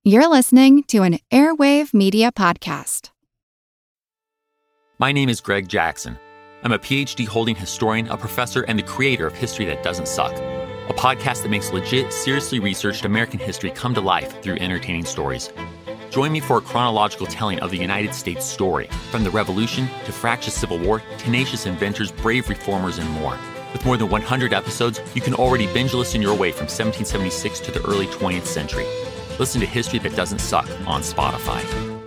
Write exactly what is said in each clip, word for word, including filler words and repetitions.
You're listening to an Airwave Media Podcast. My name is Greg Jackson. I'm a P H D holding historian, a professor, and the creator of History That Doesn't Suck, a podcast that makes legit, seriously researched American history come to life through entertaining stories. Join me for a chronological telling of the United States story, from the Revolution to fractious Civil War, tenacious inventors, brave reformers, and more. With more than one hundred episodes, you can already binge listen your way from seventeen seventy-six to the early twentieth century. Listen to History That Doesn't Suck on Spotify.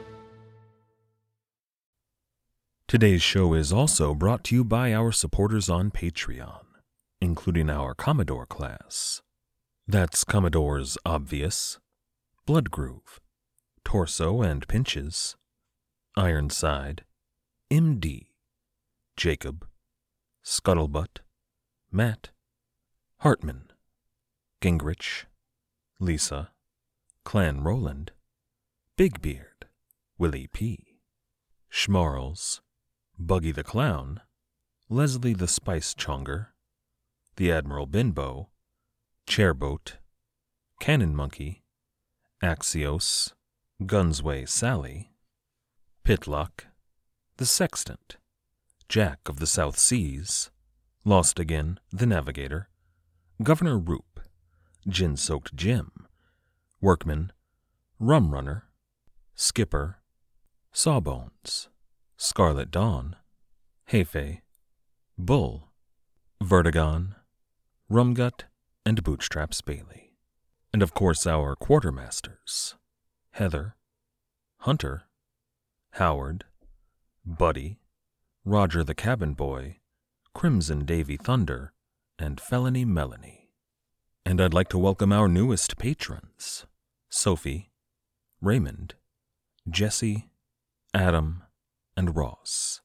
Today's show is also brought to you by our supporters on Patreon, including our Commodore class. That's Commodores Obvious, Bloodgroove, Torso and Pinches, Ironside, M D, Jacob, Scuttlebutt, Matt, Hartman, Gingrich, Lisa, Clan Roland, Big Beard, Willie P., Schmarls, Buggy the Clown, Leslie the Spice Chonger, the Admiral Binbo, Chairboat, Cannon Monkey, Axios, Gunsway Sally, Pitlock, the Sextant, Jack of the South Seas, Lost Again, the Navigator, Governor Roop, Gin-Soaked Jim, Workman, Rum Runner, Skipper, Sawbones, Scarlet Dawn, Hefe, Bull, Vertigon, Rumgut, and Bootstraps Bailey. And of course our quartermasters, Heather, Hunter, Howard, Buddy, Roger the Cabin Boy, Crimson Davy Thunder, and Felony Melanie. And I'd like to welcome our newest patrons, Sophie, Raymond, Jesse, Adam, and Ross,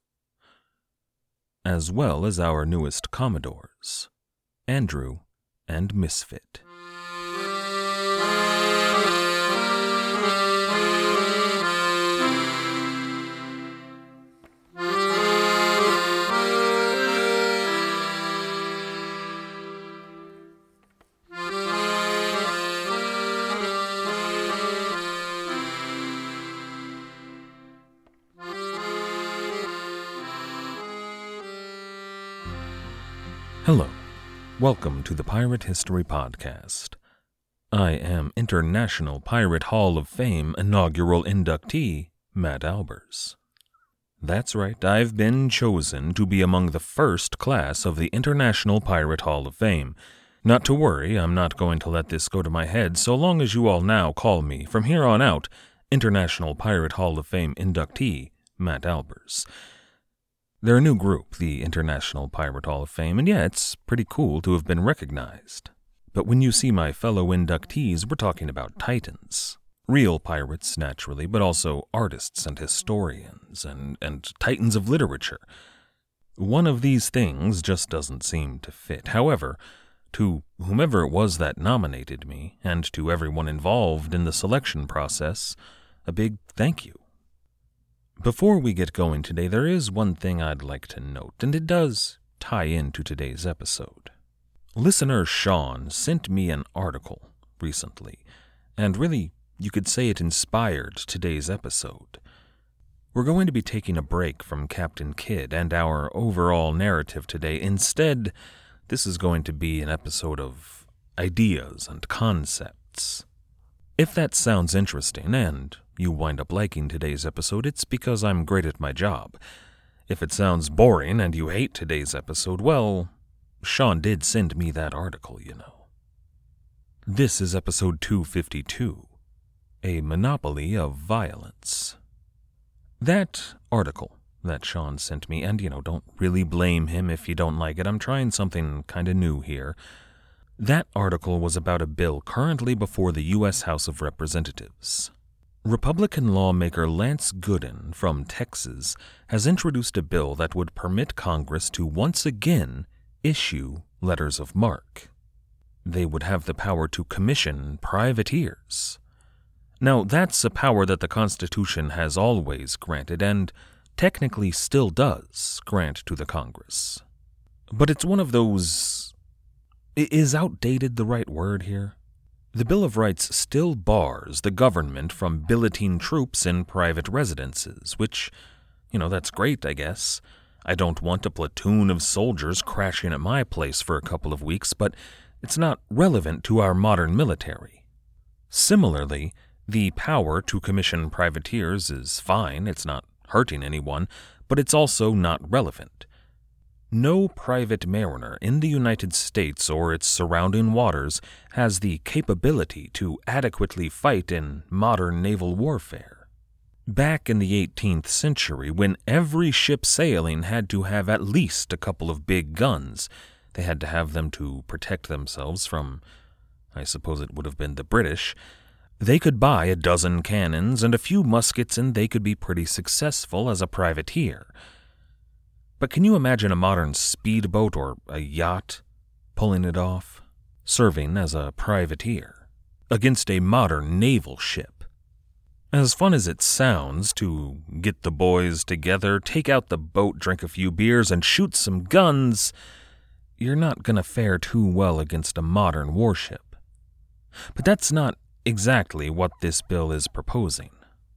as well as our newest Commodores, Andrew and Misfit. Hello, welcome to the Pirate History Podcast. I am International Pirate Hall of Fame inaugural inductee, Matt Albers. That's right, I've been chosen to be among the first class of the International Pirate Hall of Fame. Not to worry, I'm not going to let this go to my head so long as you all now call me, from here on out, International Pirate Hall of Fame inductee, Matt Albers. They're a new group, the International Pirate Hall of Fame, and yeah, it's pretty cool to have been recognized. But when you see my fellow inductees, we're talking about titans. Real pirates, naturally, but also artists and historians and, and titans of literature. One of these things just doesn't seem to fit. However, to whomever it was that nominated me, and to everyone involved in the selection process, a big thank you. Before we get going today, there is one thing I'd like to note, and it does tie into today's episode. Listener Sean sent me an article recently, and really, you could say it inspired today's episode. We're going to be taking a break from Captain Kidd and our overall narrative today. Instead, this is going to be an episode of ideas and concepts. If that sounds interesting, and you wind up liking today's episode, it's because I'm great at my job. If it sounds boring and you hate today's episode, well, Sean did send me that article, you know. This is episode two fifty-two, A Monopoly of Violence. That article that Sean sent me, and, you know, don't really blame him if you don't like it, I'm trying something kind of new here. That article was about a bill currently before the U S House of Representatives. Republican lawmaker Lance Gooden from Texas has introduced a bill that would permit Congress to once again issue letters of marque. They would have the power to commission privateers. Now, that's a power that the Constitution has always granted and technically still does grant to the Congress. But it's one of those... Is outdated the right word here? The Bill of Rights still bars the government from billeting troops in private residences, which, you know, that's great, I guess. I don't want a platoon of soldiers crashing at my place for a couple of weeks, but it's not relevant to our modern military. Similarly, the power to commission privateers is fine, it's not hurting anyone, but it's also not relevant. No private mariner in the United States or its surrounding waters has the capability to adequately fight in modern naval warfare. Back in the eighteenth century, when every ship sailing had to have at least a couple of big guns, they had to have them to protect themselves from, I suppose it would have been the British, they could buy a dozen cannons and a few muskets and they could be pretty successful as a privateer. But can you imagine a modern speedboat or a yacht pulling it off, serving as a privateer, against a modern naval ship? As fun as it sounds to get the boys together, take out the boat, drink a few beers, and shoot some guns, you're not going to fare too well against a modern warship. But that's not exactly what this bill is proposing.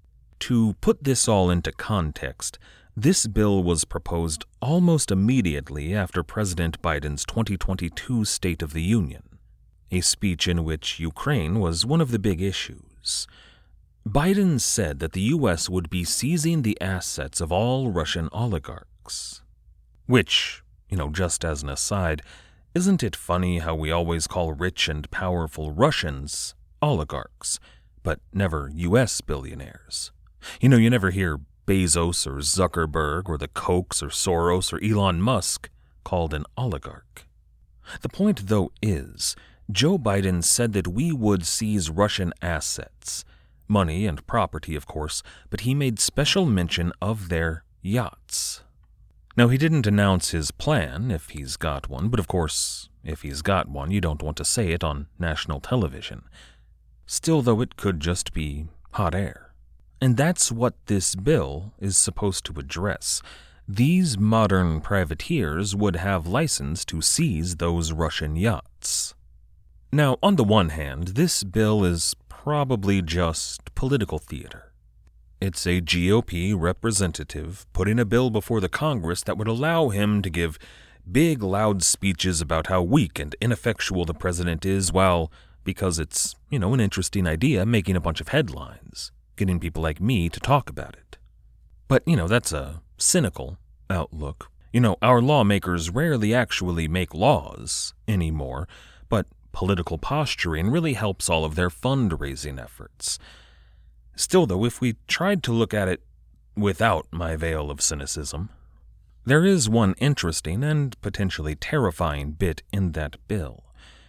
To put this all into context, this bill was proposed almost immediately after President Biden's twenty twenty-two State of the Union, a speech in which Ukraine was one of the big issues. Biden said that the U S would be seizing the assets of all Russian oligarchs. Which, you know, just as an aside, isn't it funny how we always call rich and powerful Russians oligarchs, but never U S billionaires? You know, you never hear Bezos or Zuckerberg or the Kochs or Soros or Elon Musk called an oligarch. The point, though, is Joe Biden said that we would seize Russian assets, money and property, of course, but he made special mention of their yachts. Now, he didn't announce his plan, if he's got one, but of course, if he's got one, you don't want to say it on national television. Still, though, it could just be hot air. And that's what this bill is supposed to address. These modern privateers would have license to seize those Russian yachts. Now, on the one hand, this bill is probably just political theater. It's a G O P representative putting a bill before the Congress that would allow him to give big, loud speeches about how weak and ineffectual the president is, while, because it's, you know, an interesting idea, making a bunch of headlines, getting people like me to talk about it. But, you know, that's a cynical outlook. You know, our lawmakers rarely actually make laws anymore, but political posturing really helps all of their fundraising efforts. Still, though, if we tried to look at it without my veil of cynicism, there is one interesting and potentially terrifying bit in that bill.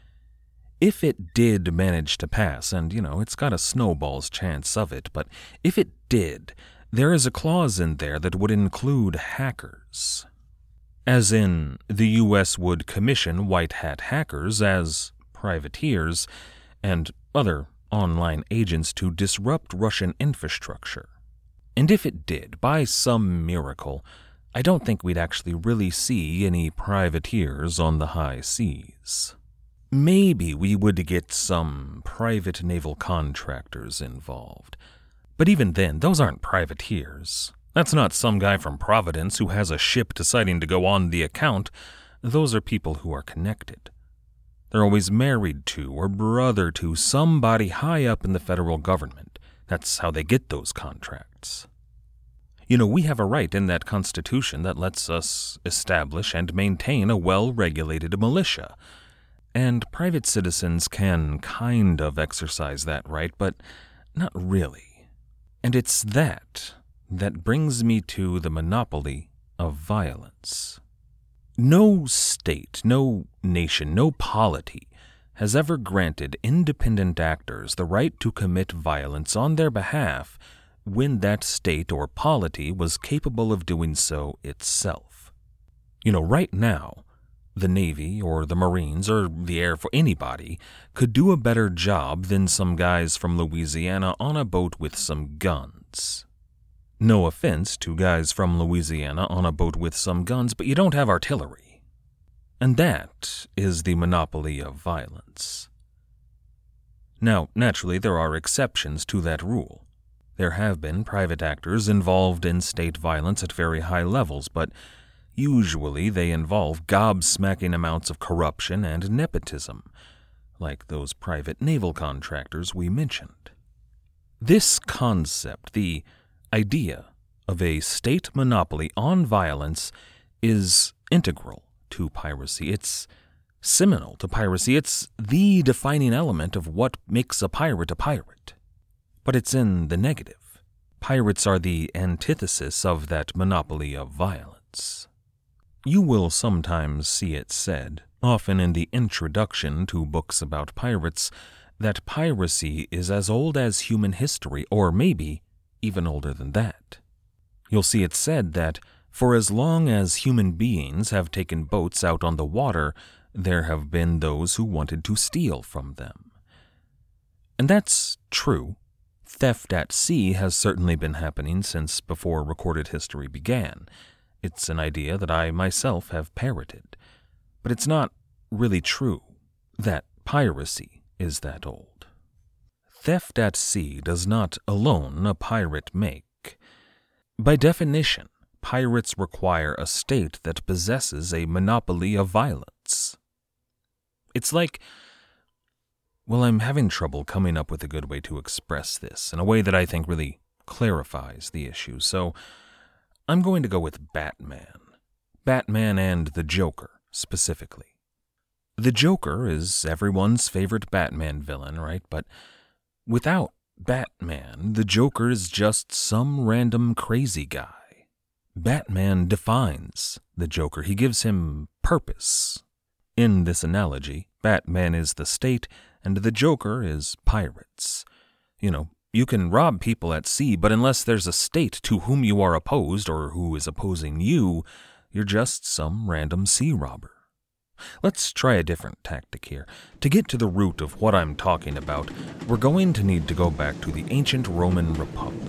If it did manage to pass, and, you know, it's got a snowball's chance of it, but if it did, there is a clause in there that would include hackers. As in, the U S would commission white hat hackers as privateers and other online agents to disrupt Russian infrastructure. And if it did, by some miracle, I don't think we'd actually really see any privateers on the high seas. Maybe we would get some private naval contractors involved. But even then, those aren't privateers. That's not some guy from Providence who has a ship deciding to go on the account. Those are people who are connected. They're always married to or brother to somebody high up in the federal government. That's how they get those contracts. You know, we have a right in that Constitution that lets us establish and maintain a well-regulated militia. And private citizens can kind of exercise that right, but not really. And it's that that brings me to the monopoly of violence. No state, no nation, no polity has ever granted independent actors the right to commit violence on their behalf when that state or polity was capable of doing so itself. You know, right now, the Navy or the Marines or the Air Force, anybody, could do a better job than some guys from Louisiana on a boat with some guns. No offense to guys from Louisiana on a boat with some guns, but you don't have artillery. And that is the monopoly of violence. Now, naturally, there are exceptions to that rule. There have been private actors involved in state violence at very high levels, but usually they involve gobsmacking amounts of corruption and nepotism, like those private naval contractors we mentioned. This concept, the idea of a state monopoly on violence, is integral to piracy. It's seminal to piracy. It's the defining element of what makes a pirate a pirate. But it's in the negative. Pirates are the antithesis of that monopoly of violence. You will sometimes see it said, often in the introduction to books about pirates, that piracy is as old as human history, or maybe even older than that. You'll see it said that for as long as human beings have taken boats out on the water, there have been those who wanted to steal from them. And that's true. Theft at sea has certainly been happening since before recorded history began. It's an idea that I myself have parroted. But it's not really true that piracy is that old. Theft at sea does not alone a pirate make. By definition, pirates require a state that possesses a monopoly of violence. It's like, well, I'm having trouble coming up with a good way to express this in a way that I think really clarifies the issue, so I'm going to go with Batman. Batman and the Joker, specifically. The Joker is everyone's favorite Batman villain, right? But without Batman, the Joker is just some random crazy guy. Batman defines the Joker. He gives him purpose. In this analogy, Batman is the state, and the Joker is pirates. You know, you can rob people at sea, but unless there's a state to whom you are opposed or who is opposing you, you're just some random sea robber. Let's try a different tactic here. To get to the root of what I'm talking about, we're going to need to go back to the ancient Roman Republic.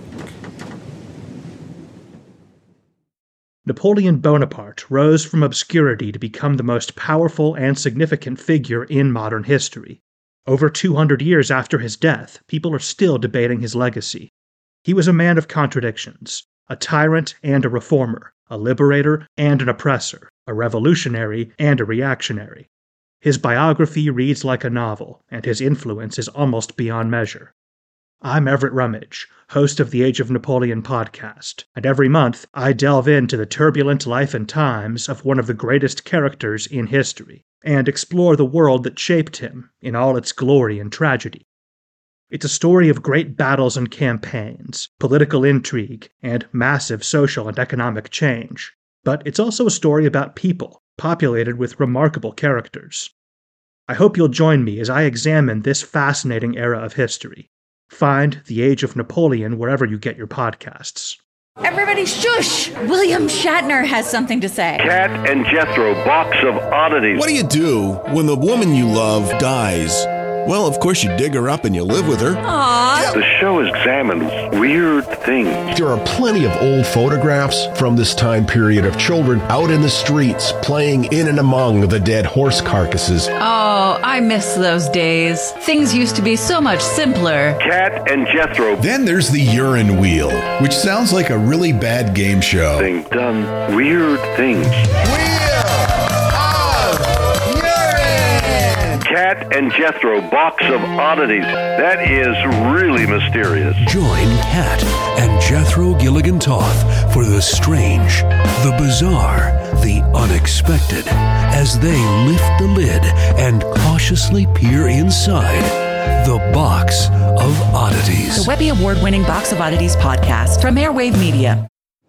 Napoleon Bonaparte rose from obscurity to become the most powerful and significant figure in modern history. Over two hundred years after his death, people are still debating his legacy. He was a man of contradictions, a tyrant and a reformer, a liberator and an oppressor, a revolutionary and a reactionary. His biography reads like a novel, and his influence is almost beyond measure. I'm Everett Rummage, host of the Age of Napoleon podcast, and every month I delve into the turbulent life and times of one of the greatest characters in history, and explore the world that shaped him in all its glory and tragedy. It's a story of great battles and campaigns, political intrigue, and massive social and economic change. But it's also a story about people, populated with remarkable characters. I hope you'll join me as I examine this fascinating era of history. Find The Age of Napoleon wherever you get your podcasts. Everybody shush! William Shatner has something to say. Cat and Jethro, box of oddities. What do you do when the woman you love dies? Well, of course you dig her up and you live with her. Aww. The show examines weird things. There are plenty of old photographs from this time period of children out in the streets playing in and among the dead horse carcasses. Oh, I miss those days. Things used to be so much simpler. Cat and Jethro. Then there's the urine wheel, which sounds like a really bad game show. Thing done weird things. Cat and Jethro, box of oddities. That is really mysterious. Join Cat and Jethro Gilligan Toth for the strange, the bizarre, the unexpected, as they lift the lid and cautiously peer inside the Box of Oddities. The Webby Award-winning Box of Oddities podcast from Airwave Media.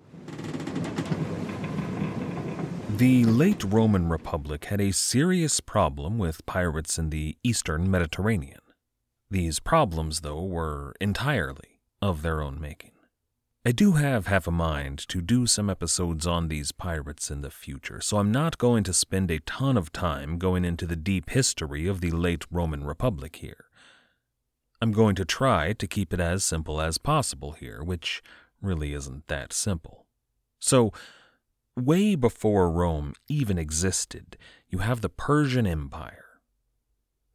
The late Roman Republic had a serious problem with pirates in the eastern Mediterranean. These problems, though, were entirely of their own making. I do have half a mind to do some episodes on these pirates in the future, so I'm not going to spend a ton of time going into the deep history of the late Roman Republic here. I'm going to try to keep it as simple as possible here, which really isn't that simple. So, way before Rome even existed, you have the Persian Empire.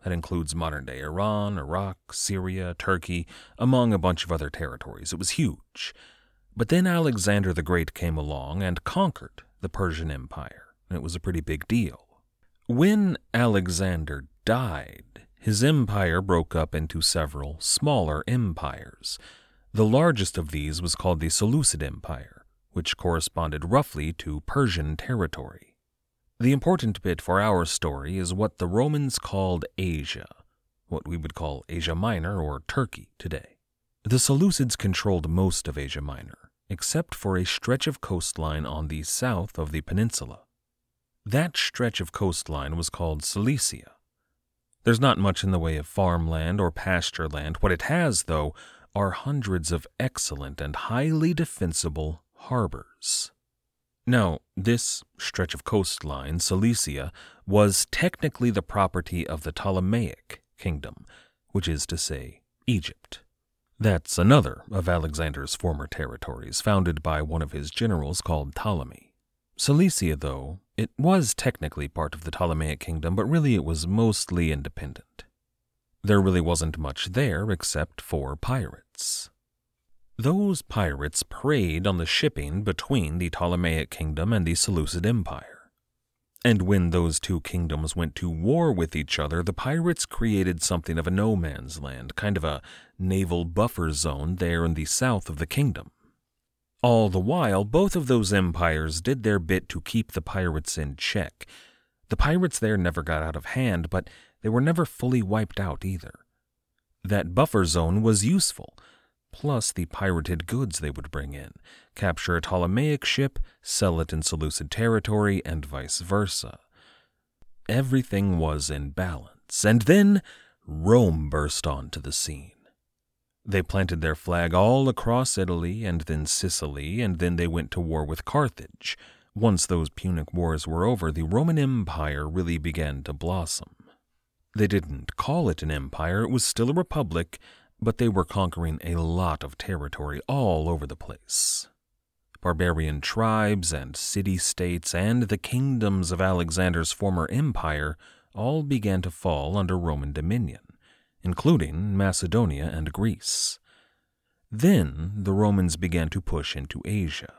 That includes modern-day Iran, Iraq, Syria, Turkey, among a bunch of other territories. It was huge. But then Alexander the Great came along and conquered the Persian Empire, and it was a pretty big deal. When Alexander died, his empire broke up into several smaller empires. The largest of these was called the Seleucid Empire, which corresponded roughly to Persian territory. The important bit for our story is what the Romans called Asia, what we would call Asia Minor or Turkey today. The Seleucids controlled most of Asia Minor, except for a stretch of coastline on the south of the peninsula. That stretch of coastline was called Cilicia. There's not much in the way of farmland or pasture land. What it has, though, are hundreds of excellent and highly defensible harbors. Now, this stretch of coastline, Cilicia, was technically the property of the Ptolemaic kingdom, which is to say, Egypt. That's another of Alexander's former territories, founded by one of his generals called Ptolemy. Cilicia, though, it was technically part of the Ptolemaic kingdom, but really it was mostly independent. There really wasn't much there except for pirates. Those pirates preyed on the shipping between the Ptolemaic kingdom and the Seleucid Empire. And when those two kingdoms went to war with each other, the pirates created something of a no-man's land, kind of a naval buffer zone there in the south of the kingdom. All the while, both of those empires did their bit to keep the pirates in check. The pirates there never got out of hand, but they were never fully wiped out either. That buffer zone was useful, plus the pirated goods they would bring in, capture a Ptolemaic ship, sell it in Seleucid territory, and vice versa. Everything was in balance, and then Rome burst onto the scene. They planted their flag all across Italy and then Sicily, and then they went to war with Carthage. Once those Punic Wars were over, the Roman Empire really began to blossom. They didn't call it an empire, it was still a republic, but they were conquering a lot of territory all over the place. Barbarian tribes and city-states and the kingdoms of Alexander's former empire all began to fall under Roman dominion, including Macedonia and Greece. Then the Romans began to push into Asia.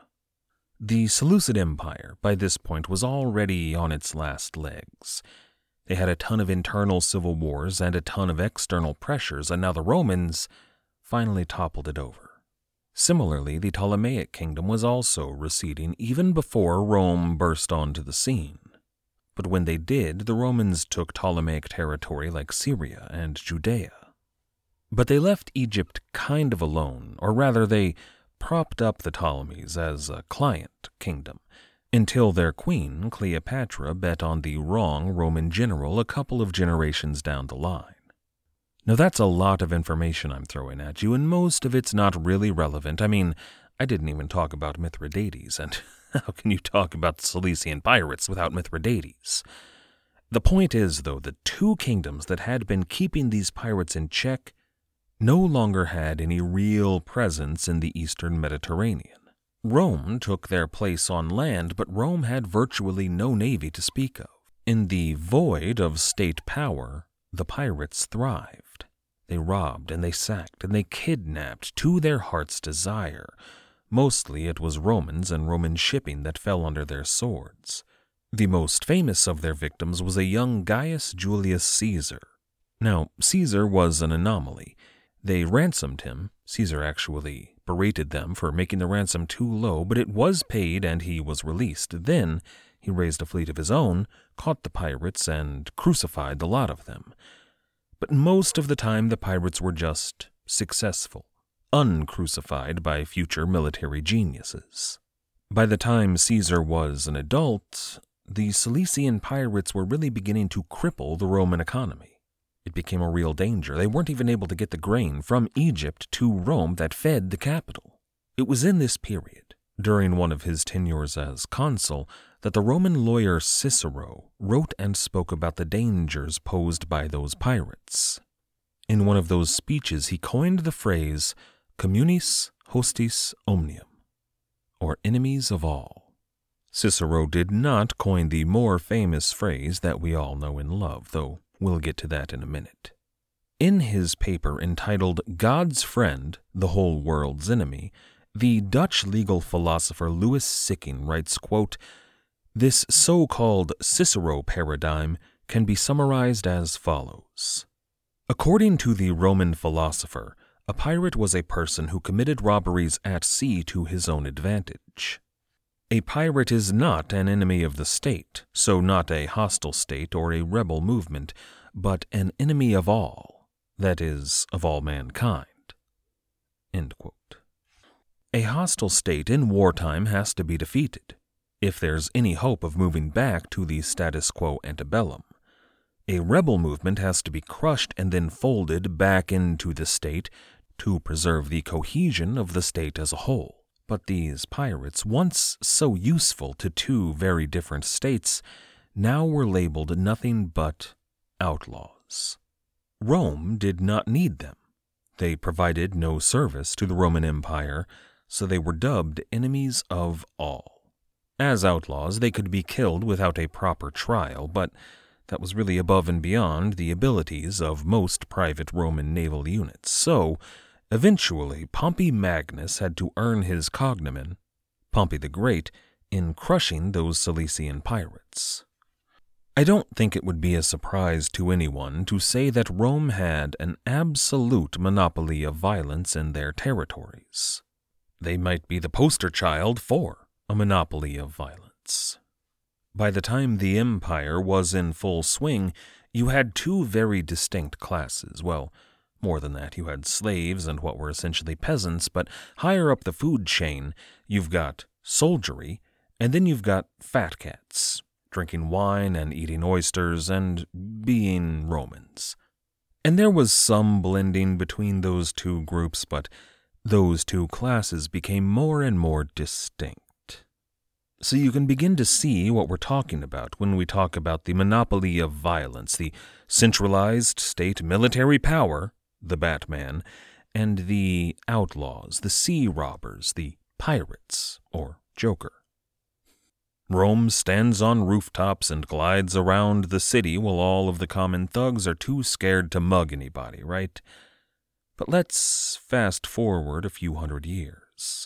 The Seleucid Empire, by this point, was already on its last legs. They had a ton of internal civil wars and a ton of external pressures, and now the Romans finally toppled it over. Similarly, the Ptolemaic kingdom was also receding even before Rome burst onto the scene. But when they did, the Romans took Ptolemaic territory like Syria and Judea. But they left Egypt kind of alone, or rather they propped up the Ptolemies as a client kingdom, until their queen, Cleopatra, bet on the wrong Roman general a couple of generations down the line. Now that's a lot of information I'm throwing at you, and most of it's not really relevant. I mean, I didn't even talk about Mithridates, and how can you talk about the Cilician pirates without Mithridates? The point is, though, the two kingdoms that had been keeping these pirates in check no longer had any real presence in the eastern Mediterranean. Rome took their place on land, but Rome had virtually no navy to speak of. In the void of state power, the pirates thrived. They robbed and they sacked and they kidnapped to their heart's desire. Mostly it was Romans and Roman shipping that fell under their swords. The most famous of their victims was a young Gaius Julius Caesar. Now, Caesar was an anomaly. They ransomed him. Caesar actually berated them for making the ransom too low, but it was paid and he was released. Then he raised a fleet of his own, caught the pirates, and crucified the lot of them. But most of the time the pirates were just successful, uncrucified by future military geniuses. By the time Caesar was an adult, the Cilician pirates were really beginning to cripple the Roman economy. It became a real danger. They weren't even able to get the grain from Egypt to Rome that fed the capital. It was in this period, during one of his tenures as consul, that the Roman lawyer Cicero wrote and spoke about the dangers posed by those pirates. In one of those speeches, he coined the phrase communis hostis omnium, or enemies of all. Cicero did not coin the more famous phrase that we all know and love, though We'll get to that in a minute. In his paper entitled God's Friend, the Whole World's Enemy, the Dutch legal philosopher Louis Sicking writes, quote, "This so-called Cicero paradigm can be summarized as follows. According to the Roman philosopher, a pirate was a person who committed robberies at sea to his own advantage. A pirate is not an enemy of the state, so not a hostile state or a rebel movement, but an enemy of all, that is, of all mankind." End quote. A hostile state in wartime has to be defeated, if there's any hope of moving back to the status quo antebellum. A rebel movement has to be crushed and then folded back into the state to preserve the cohesion of the state as a whole. But these pirates, once so useful to two very different states, now were labeled nothing but outlaws. Rome did not need them. They provided no service to the Roman Empire, so they were dubbed enemies of all. As outlaws, they could be killed without a proper trial, but that was really above and beyond the abilities of most private Roman naval units. So, eventually, Pompey Magnus had to earn his cognomen, Pompey the Great, in crushing those Cilician pirates. I don't think it would be a surprise to anyone to say that Rome had an absolute monopoly of violence in their territories. They might be the poster child for a monopoly of violence. By the time the empire was in full swing, you had two very distinct classes. Well, more than that, you had slaves and what were essentially peasants, but higher up the food chain, you've got soldiery, and then you've got fat cats, drinking wine and eating oysters and being Romans. And there was some blending between those two groups, but those two classes became more and more distinct. So you can begin to see what we're talking about when we talk about the monopoly of violence, the centralized state military power, the Batman, and the outlaws, the sea robbers, the pirates, or Joker. Rome stands on rooftops and glides around the city while all of the common thugs are too scared to mug anybody, right? But let's fast forward a few hundred years.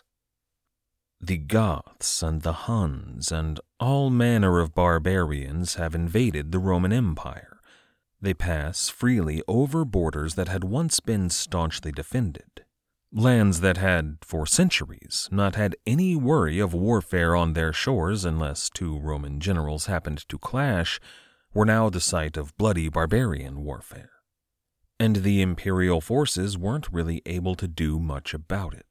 The Goths and the Huns and all manner of barbarians have invaded the Roman Empire. They pass freely over borders that had once been staunchly defended. Lands that had, for centuries, not had any worry of warfare on their shores unless two Roman generals happened to clash, were now the site of bloody barbarian warfare. And the imperial forces weren't really able to do much about it.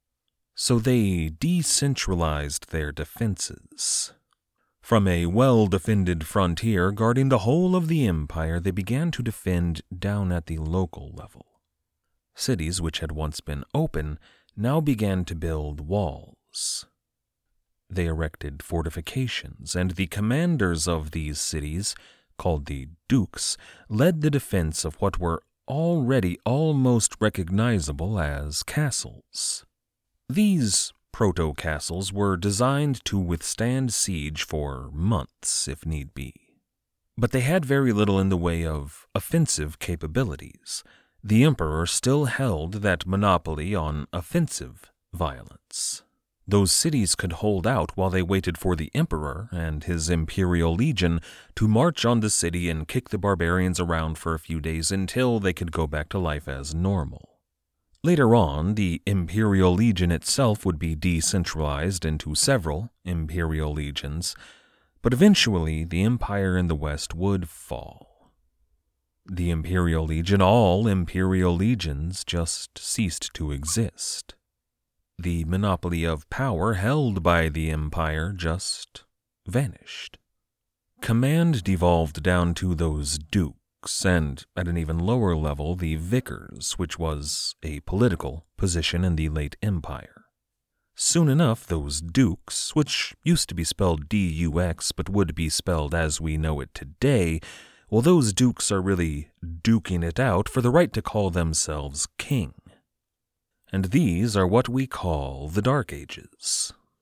So they decentralized their defenses. From a well-defended frontier guarding the whole of the empire, they began to defend down at the local level. Cities which had once been open now began to build walls. They erected fortifications, and the commanders of these cities, called the dukes, led the defense of what were already almost recognizable as castles. These proto-castles were designed to withstand siege for months, if need be. But they had very little in the way of offensive capabilities. The emperor still held that monopoly on offensive violence. Those cities could hold out while they waited for the emperor and his imperial legion to march on the city and kick the barbarians around for a few days until they could go back to life as normal. Later on, the imperial legion itself would be decentralized into several imperial legions, but eventually the empire in the west would fall. The imperial legion, all imperial legions, just ceased to exist. The monopoly of power held by the empire just vanished. Command devolved down to those dukes, and at an even lower level, the vicars, which was a political position in the late empire. Soon enough, those dukes, which used to be spelled D U X but would be spelled as we know it today, well, those dukes are really duking it out for the right to call themselves king. And these are what we call the Dark Ages.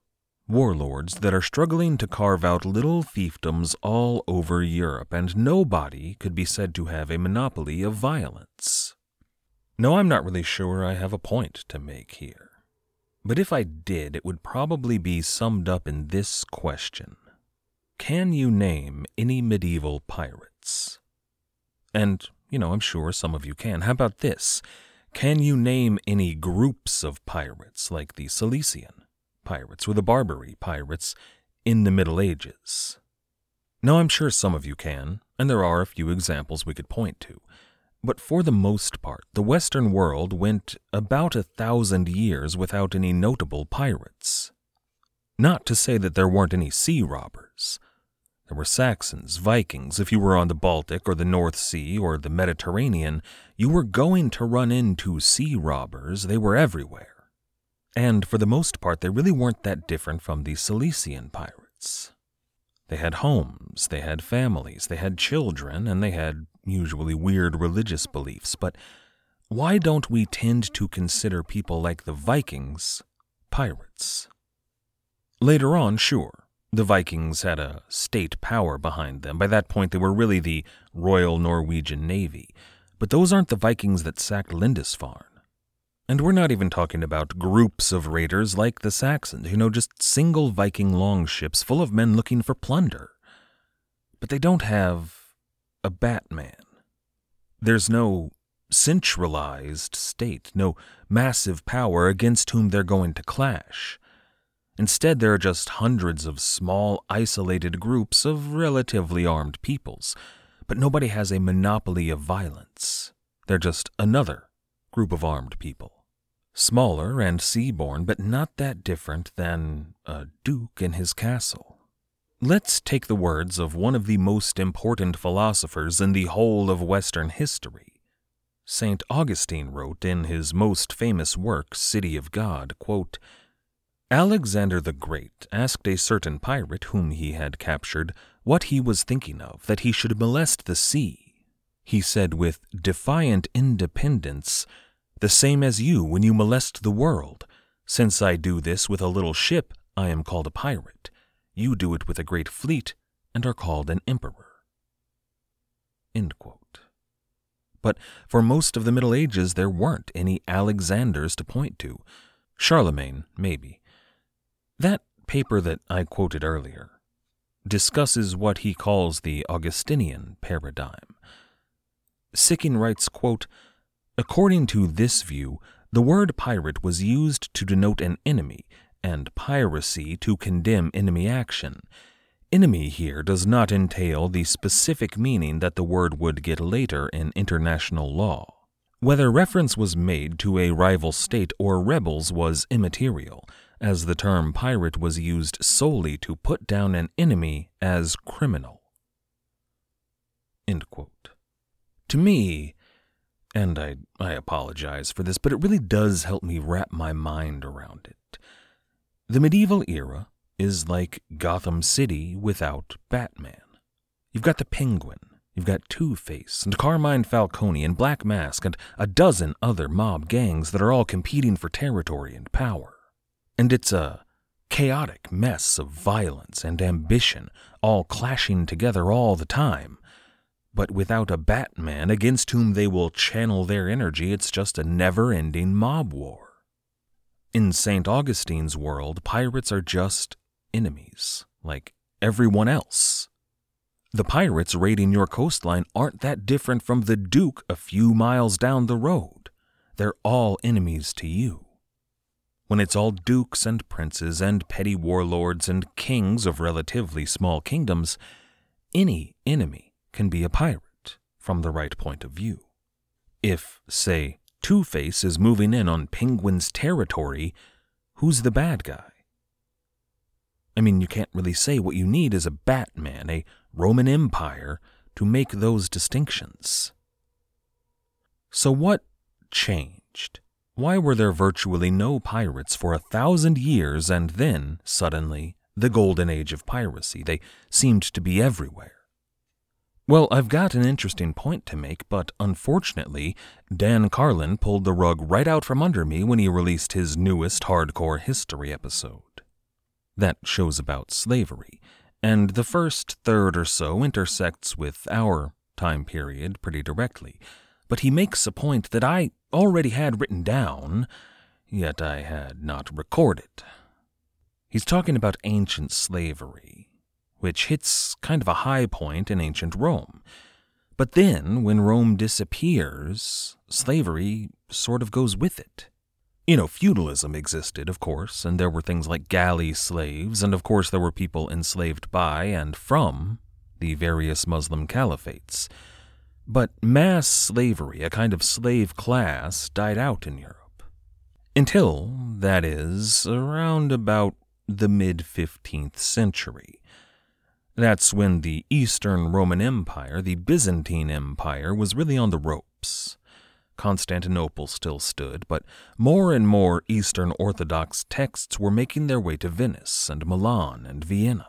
warlords that are struggling to carve out little fiefdoms all over Europe, and nobody could be said to have a monopoly of violence. No, I'm not really sure I have a point to make here. But if I did, it would probably be summed up in this question. Can you name any medieval pirates? And, you know, I'm sure some of you can. How about this? Can you name any groups of pirates, like the Cilician pirates or the Barbary pirates in the Middle Ages? Now, I'm sure some of you can, and there are a few examples we could point to. But for the most part, the Western world went about a thousand years without any notable pirates. Not to say that there weren't any sea robbers. There were Saxons, Vikings. If you were on the Baltic or the North Sea or the Mediterranean, you were going to run into sea robbers. They were everywhere. And for the most part, they really weren't that different from the Cilician pirates. They had homes, they had families, they had children, and they had usually weird religious beliefs. But why don't we tend to consider people like the Vikings pirates? Later on, sure, the Vikings had a state power behind them. By that point, they were really the Royal Norwegian Navy. But those aren't the Vikings that sacked Lindisfarne. And we're not even talking about groups of raiders like the Saxons, you know, just single Viking longships full of men looking for plunder. But they don't have a Batman. There's no centralized state, no massive power against whom they're going to clash. Instead, there are just hundreds of small, isolated groups of relatively armed peoples, but nobody has a monopoly of violence. They're just another group of armed people. Smaller and sea-born, but not that different than a duke in his castle. Let's take the words of one of the most important philosophers in the whole of Western history. Saint Augustine wrote in his most famous work, City of God, quote, Alexander the Great asked a certain pirate whom he had captured what he was thinking of, that he should molest the sea. He said with defiant independence, the same as you when you molest the world. Since I do this with a little ship, I am called a pirate. You do it with a great fleet, and are called an emperor. End quote. But for most of the Middle Ages, there weren't any Alexanders to point to. Charlemagne, maybe. That paper that I quoted earlier discusses what he calls the Augustinian paradigm. Sicking writes, quote, according to this view, the word pirate was used to denote an enemy, and piracy to condemn enemy action. Enemy here does not entail the specific meaning that the word would get later in international law. Whether reference was made to a rival state or rebels was immaterial, as the term pirate was used solely to put down an enemy as criminal. End quote. To me, and I, I apologize for this, but it really does help me wrap my mind around it. The medieval era is like Gotham City without Batman. You've got the Penguin, you've got Two-Face, and Carmine Falcone, and Black Mask, and a dozen other mob gangs that are all competing for territory and power. And it's a chaotic mess of violence and ambition, all clashing together all the time. But without a Batman against whom they will channel their energy, it's just a never-ending mob war. In Saint Augustine's world, pirates are just enemies, like everyone else. The pirates raiding your coastline aren't that different from the Duke a few miles down the road. They're all enemies to you. When it's all dukes and princes and petty warlords and kings of relatively small kingdoms, any enemy can be a pirate from the right point of view. If, say, Two-Face is moving in on Penguin's territory, who's the bad guy? I mean, you can't really say. What you need is a Batman, a Roman Empire, to make those distinctions. So what changed? Why were there virtually no pirates for a thousand years and then, suddenly, the golden age of piracy? They seemed to be everywhere. Well, I've got an interesting point to make, but unfortunately, Dan Carlin pulled the rug right out from under me when he released his newest hardcore history episode. That show's about slavery, and the first third or so intersects with our time period pretty directly, but he makes a point that I already had written down, yet I had not recorded. He's talking about ancient slavery, which hits kind of a high point in ancient Rome. But then, when Rome disappears, slavery sort of goes with it. You know, feudalism existed, of course, and there were things like galley slaves, and of course there were people enslaved by and from the various Muslim caliphates. But mass slavery, a kind of slave class, died out in Europe. Until, that is, around about the mid-fifteenth century. That's when the Eastern Roman Empire, the Byzantine Empire, was really on the ropes. Constantinople still stood, but more and more Eastern Orthodox texts were making their way to Venice and Milan and Vienna.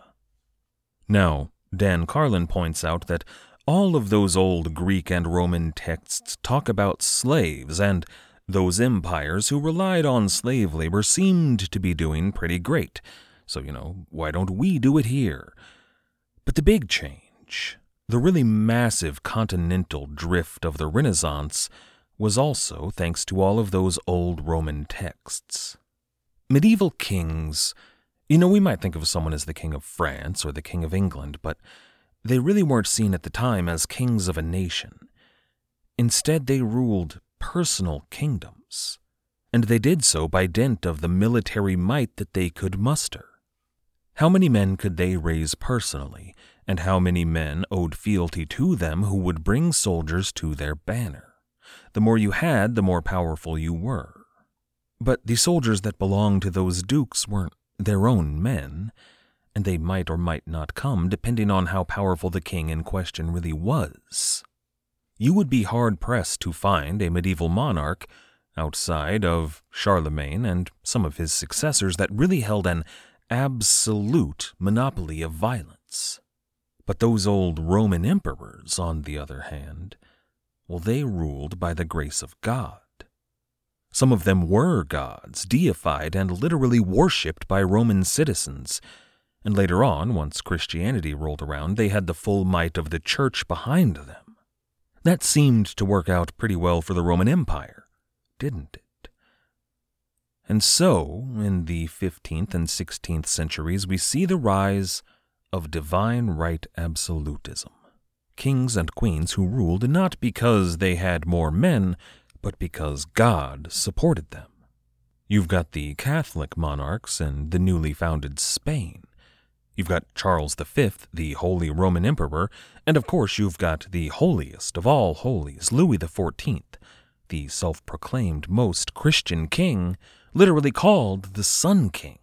Now, Dan Carlin points out that all of those old Greek and Roman texts talk about slaves, and those empires who relied on slave labor seemed to be doing pretty great. So, you know, why don't we do it here? But the big change, the really massive continental drift of the Renaissance, was also thanks to all of those old Roman texts. Medieval kings, you know, we might think of someone as the King of France or the King of England, but they really weren't seen at the time as kings of a nation. Instead, they ruled personal kingdoms, and they did so by dint of the military might that they could muster. How many men could they raise personally, and how many men owed fealty to them who would bring soldiers to their banner? The more you had, the more powerful you were. But the soldiers that belonged to those dukes weren't their own men, and they might or might not come depending on how powerful the king in question really was. You would be hard-pressed to find a medieval monarch, outside of Charlemagne and some of his successors, that really held an absolute monopoly of violence. But those old Roman emperors, on the other hand, well, they ruled by the grace of God. Some of them were gods, deified and literally worshipped by Roman citizens, and later on, once Christianity rolled around, they had the full might of the church behind them. That seemed to work out pretty well for the Roman Empire, didn't it? And so, in the fifteenth and sixteenth centuries, we see the rise of divine right absolutism. Kings and queens who ruled not because they had more men, but because God supported them. You've got the Catholic monarchs in the newly founded Spain. You've got Charles the Fifth, the Holy Roman Emperor, and of course you've got the holiest of all holies, Louis the Fourteenth, the self-proclaimed most Christian king, literally called the Sun King.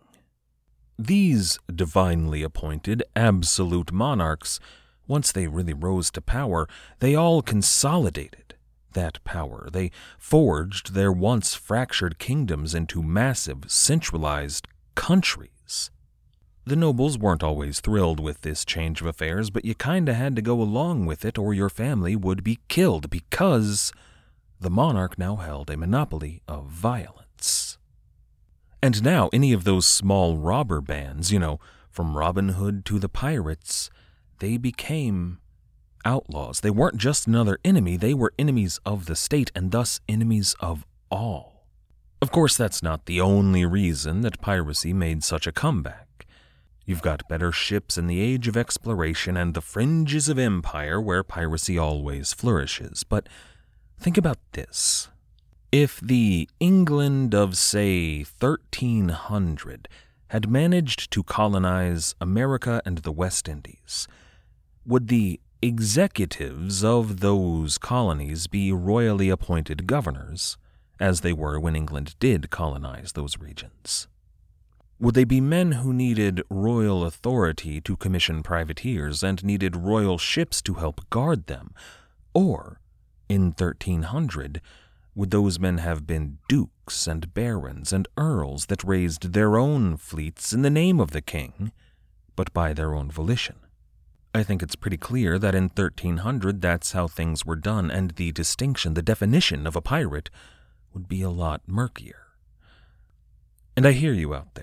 These divinely appointed, absolute monarchs, once they really rose to power, they all consolidated that power. They forged their once fractured kingdoms into massive, centralized countries. The nobles weren't always thrilled with this change of affairs, but you kinda had to go along with it or your family would be killed because the monarch now held a monopoly of violence. And now any of those small robber bands, you know, from Robin Hood to the pirates, they became outlaws. They weren't just another enemy, they were enemies of the state and thus enemies of all. Of course, that's not the only reason that piracy made such a comeback. You've got better ships in the age of exploration and the fringes of empire where piracy always flourishes. But think about this. If the England of, say, thirteen hundred had managed to colonize America and the West Indies, would the executives of those colonies be royally appointed governors, as they were when England did colonize those regions? Would they be men who needed royal authority to commission privateers and needed royal ships to help guard them? Or, in thirteen hundred, would those men have been dukes and barons and earls that raised their own fleets in the name of the king, but by their own volition? I think it's pretty clear that in thirteen hundred that's how things were done, and the distinction, the definition of a pirate would be a lot murkier. And I hear you out there,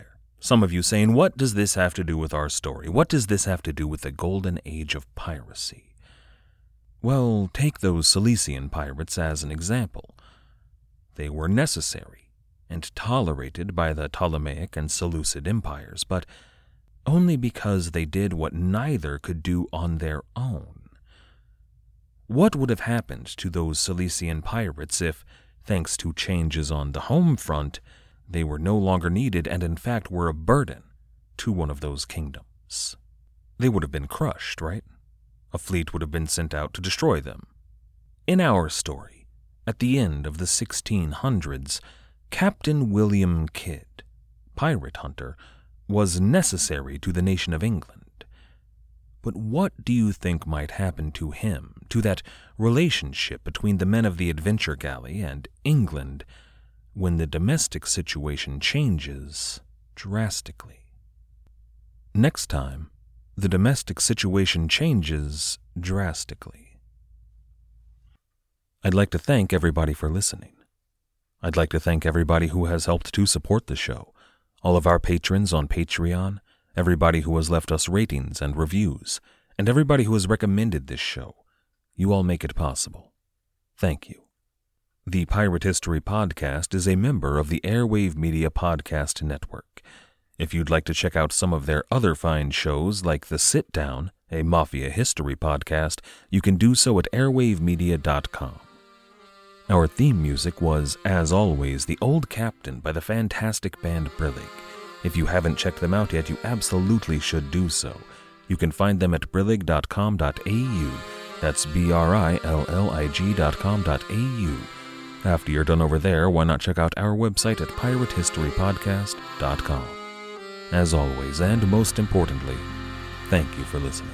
Some of you saying, what does this have to do with our story? What does this have to do with the golden age of piracy? Well, take those Cilician pirates as an example. They were necessary and tolerated by the Ptolemaic and Seleucid empires, but only because they did what neither could do on their own. What would have happened to those Cilician pirates if, thanks to changes on the home front, they were no longer needed and in fact were a burden to one of those kingdoms? They would have been crushed, right? A fleet would have been sent out to destroy them. In our story, at the end of the sixteen hundreds, Captain William Kidd, pirate hunter, was necessary to the nation of England. But what do you think might happen to him, to that relationship between the men of the adventure galley and England, when the domestic situation changes drastically? Next time, the domestic situation changes drastically. I'd like to thank everybody for listening. I'd like to thank everybody who has helped to support the show, all of our patrons on Patreon, everybody who has left us ratings and reviews, and everybody who has recommended this show. You all make it possible. Thank you. The Pirate History Podcast is a member of the Airwave Media Podcast Network. If you'd like to check out some of their other fine shows like The Sit Down, a Mafia history podcast, you can do so at airwave media dot com. Our theme music was, as always, The Old Captain by the fantastic band Brillig. If you haven't checked them out yet, you absolutely should do so. You can find them at brillig dot com dot a u. That's B R I L L I G dot com dot a u. After you're done over there, why not check out our website at pirate history podcast dot com. As always, and most importantly, thank you for listening.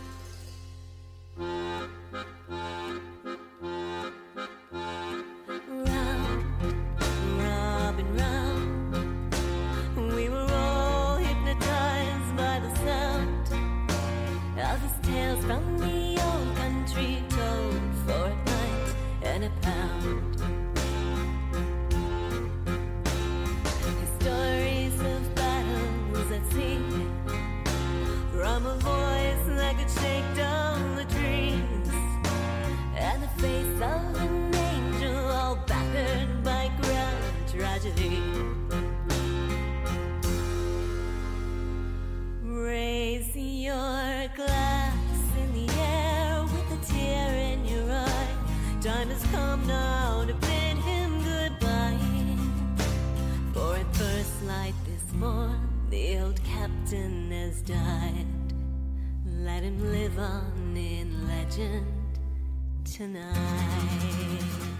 Raise your glass in the air with a tear in your eye. Time has come now to bid him goodbye. For at first light this morn, the old captain has died. Let him live on in legend tonight.